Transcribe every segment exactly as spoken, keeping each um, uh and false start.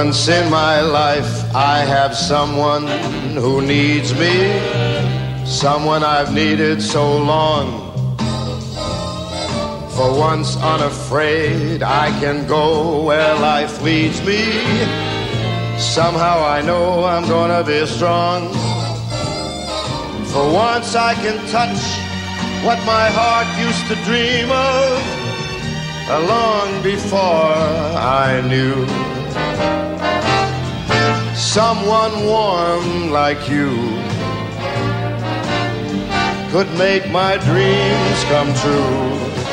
once in my life I have someone who needs me, someone I've needed so long. For once unafraid I can go where life leads me. Somehow I know I'm gonna be strong. For once I can touch what my heart used to dream of long before I knew. Someone warm like you could make my dreams come true.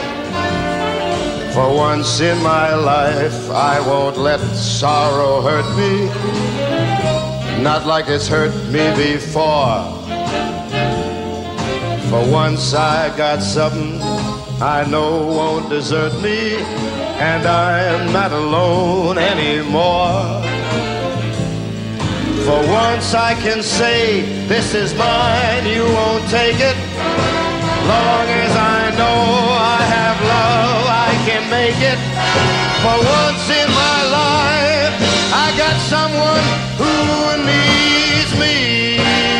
For once in my life I won't let sorrow hurt me, not like it's hurt me before. For once I got something I know won't desert me, and I'm not alone anymore. For once I can say, this is mine, you won't take it. Long as I know I have love, I can make it. For once in my life, I got someone who needs me.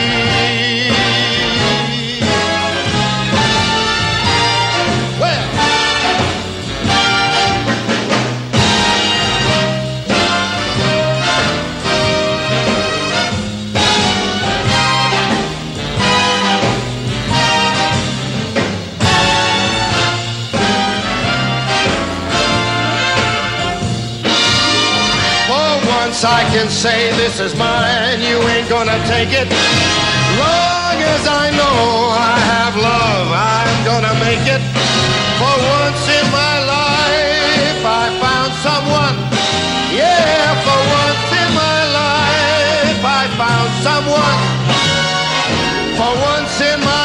I can say this is mine, you ain't gonna take it. Long as I know I have love, I'm gonna make it. For once in my life I found someone. Yeah, for once in my life I found someone. For once in my